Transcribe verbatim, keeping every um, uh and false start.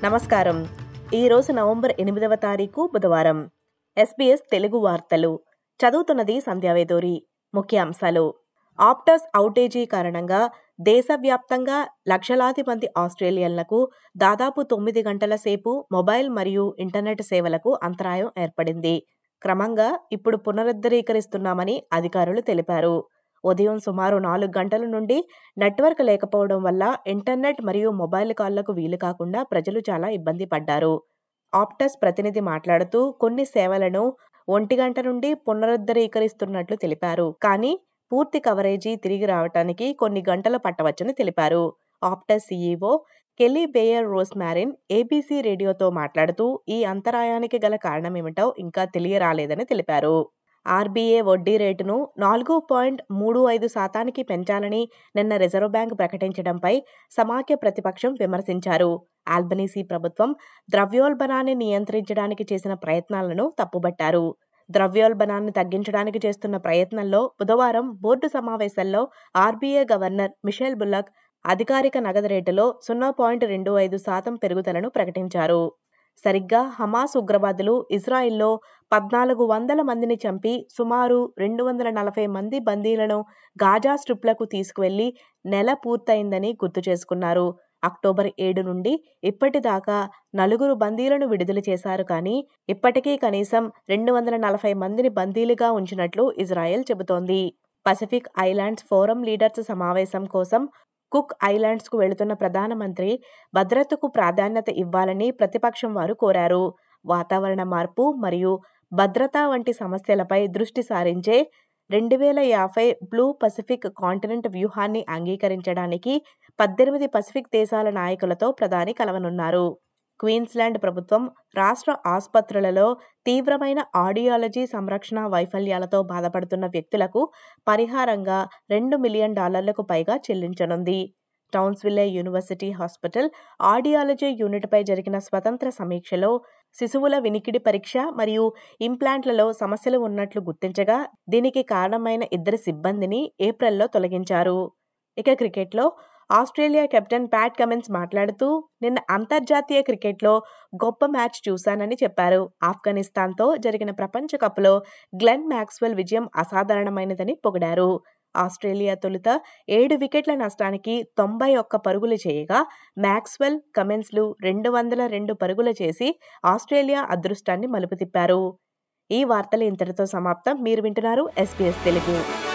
నమస్కారం. ఈరోజు నవంబర్ ఎనిమిదవ తారీఖు బుధవారం. ఎస్బీఎస్ తెలుగు వార్తలు చదువుతున్నది సంధ్యావేదూరి. ముఖ్యాంశాలు: ఆప్టస్ ఔటేజీ కారణంగా దేశవ్యాప్తంగా లక్షలాది మంది ఆస్ట్రేలియన్లకు దాదాపు తొమ్మిది గంటల సేపు మొబైల్ మరియు ఇంటర్నెట్ సేవలకు అంతరాయం ఏర్పడింది. క్రమంగా ఇప్పుడు పునరుద్ధరీకరిస్తున్నామని అధికారులు తెలిపారు. ఉదయం సుమారు నాలుగు గంటల నుండి నెట్వర్క్ లేకపోవడం వల్ల ఇంటర్నెట్ మరియు మొబైల్ కాల్లకు వీలు కాకుండా ప్రజలు చాలా ఇబ్బంది పడ్డారు. ఆప్టస్ ప్రతినిధి మాట్లాడుతూ కొన్ని సేవలను ఒంటి గంట నుండి పునరుద్ధరీకరిస్తున్నట్లు తెలిపారు. కానీ పూర్తి కవరేజీ తిరిగి రావడానికి కొన్ని గంటలు పట్టవచ్చని తెలిపారు. Optus CEO Kelly Bayer Rosmarin ABC రేడియోతో మాట్లాడుతూ ఈ అంతరాయానికి గల కారణమేమిటో ఇంకా తెలియరాలేదని తెలిపారు. ఆర్బీఐ వడ్డీ రేటును నాలుగు పాయింట్ మూడు ఐదు శాతానికి పెంచాలని నిన్న రిజర్వ్ బ్యాంక్ ప్రకటించడంపై సమాఖ్య ప్రతిపక్షం విమర్శించారు. ఆల్బనీసీ ప్రభుత్వం ద్రవ్యోల్బణాన్ని నియంత్రించడానికి చేసిన ప్రయత్నాలను తప్పుబట్టారు. ద్రవ్యోల్బణాన్ని తగ్గించడానికి చేస్తున్న ప్రయత్నంలో బుధవారం బోర్డు సమావేశంలో ఆర్బీఐ గవర్నర్ మిషెల్ బుల్లక్ అధికారిక నగదు రేటులో సున్నా పాయింట్ రెండు ఐదు శాతం పెరుగుదలను ప్రకటించారు. సరిగ్గా హమాస్ ఉగ్రవాదులు ఇజ్రాయిల్లో పద్నాలుగు వందల మందిని చంపి సుమారు రెండు వందల నలభై మంది బందీలను గాజా స్ట్రిప్లకు తీసుకువెళ్లి నెల పూర్తయిందని గుర్తు చేసుకున్నారు. అక్టోబర్ ఏడు నుండి ఇప్పటిదాకా నలుగురు బందీలను విడుదల చేశారు. కానీ ఇప్పటికీ కనీసం రెండు వందల నలభై మందిని బందీలుగా ఉంచినట్లు ఇజ్రాయెల్ చెబుతోంది. పసిఫిక్ ఐలాండ్స్ ఫోరం లీడర్స్ సమావేశం కోసం కుక్ ఐలాండ్స్కు వెళుతున్న ప్రధానమంత్రి భద్రతకు ప్రాధాన్యత ఇవ్వాలని ప్రతిపక్షం వారు కోరారు. వాతావరణ మార్పు మరియు భద్రత వంటి సమస్యలపై దృష్టి సారించే రెండు వేల యాభై బ్లూ పసిఫిక్ కాంటినెంట్ వ్యూహాన్ని అంగీకరించడానికి పద్దెనిమిది పసిఫిక్ దేశాల నాయకులతో ప్రధాని కలవనున్నారు. క్వీన్స్లాండ్ ప్రభుత్వం రాష్ట్ర ఆసుపత్రులలో తీవ్రమైన ఆడియాలజీ సంరక్షణ వైఫల్యాలతో బాధపడుతున్న వ్యక్తులకు పరిహారంగా రెండు మిలియన్ డాలర్లకు పైగా చెల్లించనుంది. టౌన్స్విల్లే యూనివర్సిటీ హాస్పిటల్ ఆడియాలజీ యూనిట్పై జరిగిన స్వతంత్ర సమీక్షలో శిశువుల వినికిడి పరీక్ష మరియు ఇంప్లాంట్లలో సమస్యలు ఉన్నట్లు గుర్తించగా దీనికి కారణమైన ఇద్దరు సిబ్బందిని ఏప్రిల్లో తొలగించారు. ఇక క్రికెట్లో ఆస్ట్రేలియా కెప్టెన్ ప్యాట్ కమిన్స్ మాట్లాడుతూ నిన్న అంతర్జాతీయ క్రికెట్లో గొప్ప మ్యాచ్ చూశానని చెప్పారు. ఆఫ్ఘనిస్తాన్తో జరిగిన ప్రపంచ కప్లో గ్లెన్ మ్యాక్స్వెల్ విజయం అసాధారణమైనదని పొగిడారు. ఆస్ట్రేలియా తొలుత ఏడు వికెట్ల నష్టానికి తొంభై ఒక్క పరుగులు చేయగా మ్యాక్స్వెల్, కమిన్స్లు రెండు వందల రెండు పరుగులు చేసి ఆస్ట్రేలియా అదృష్టాన్ని మలుపు తిప్పారు. ఈ వార్తలు ఇంతటితో సమాప్తం. మీరు వింటున్నారు ఎస్బీఎస్ తెలుగు.